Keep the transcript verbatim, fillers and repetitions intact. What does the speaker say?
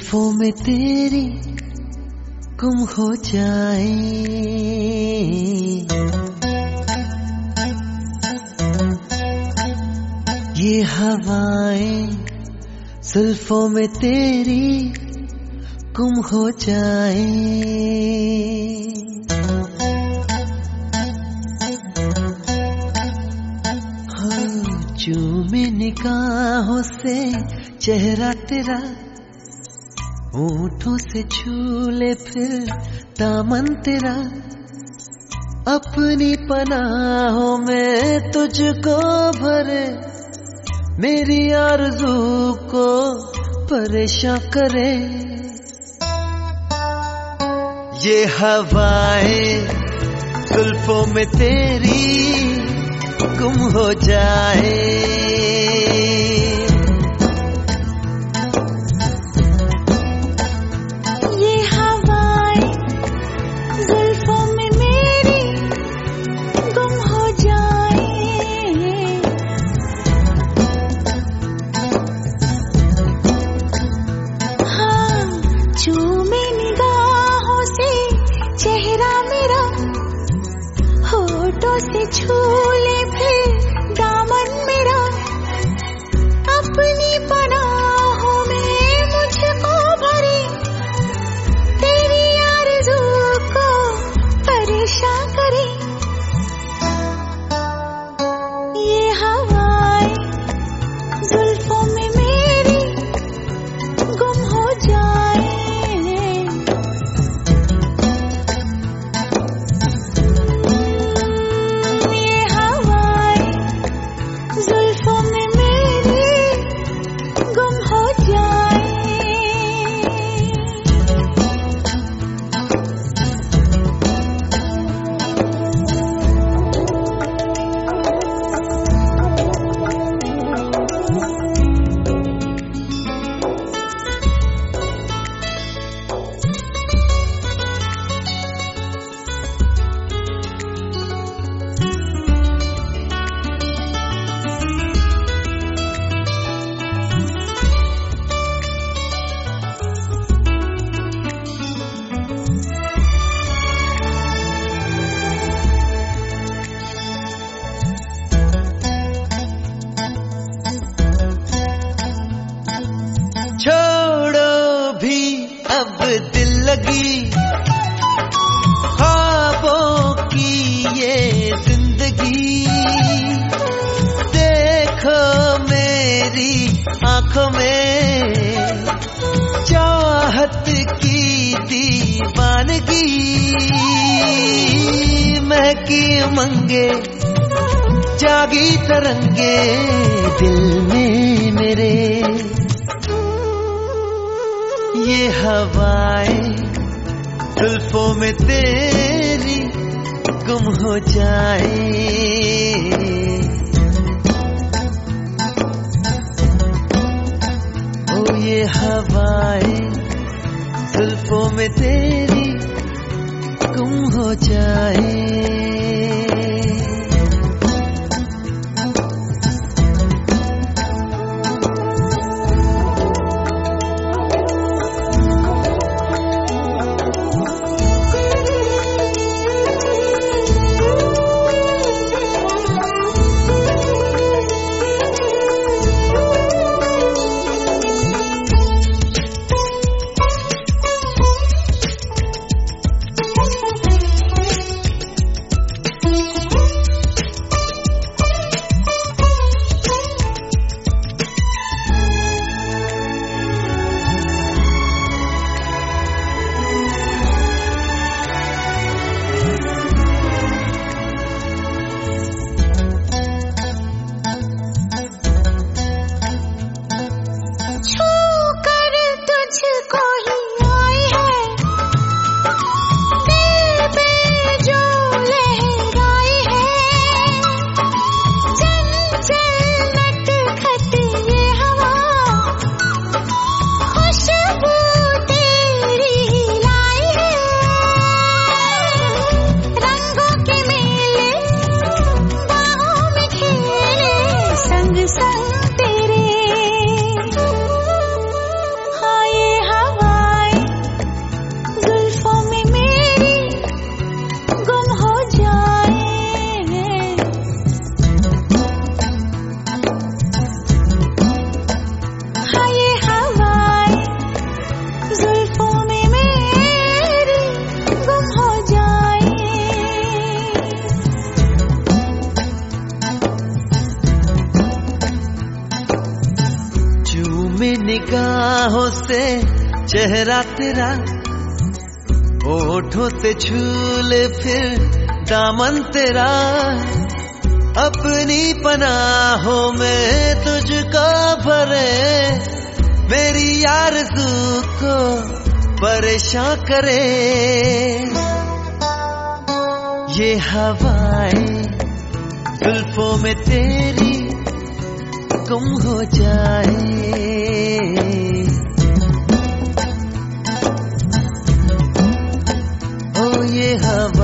जुल्फों में तेरी गुम हो जाए, ये हवाएं जुल्फों में तेरी गुम हो जाए। हाँ, चूमे निगाहों से चेहरा तेरा, होठों से छू ले फिर दामन तेरा, अपनी पनाहों में तुझको भरे, मेरी आरज़ू को परेशान करे। ये हवाएं जुल्फों में तेरी गुम हो जाए। से छू ले फिर दामन मेरा, अपनी पनाहों में मुझको भरे, तेरी आरज़ू को परेशान करे। ये हवाएं जुल्फों में मेरी गुम हो जाए। छोड़ो भी अब दिल लगी, ख्वाबों की ये जिंदगी, देखो मेरी आंखों में चाहत की दीवानगी, महकी उमंगे जागी तरंगे दिल में मेरे। ये हवाएं जुल्फों में तेरी गुम हो जाए। ओ ये हवाएं जुल्फों में तेरी गुम हो जाए। बाहों से चेहरा तेरा, होठों से छू ले फिर दामन तेरा, अपनी पनाहों में तुझको भरे, मेरी आरज़ू को परेशान करे। ये हवाएं जुल्फों में तेरी गुम हो जाए। ओ ये हवा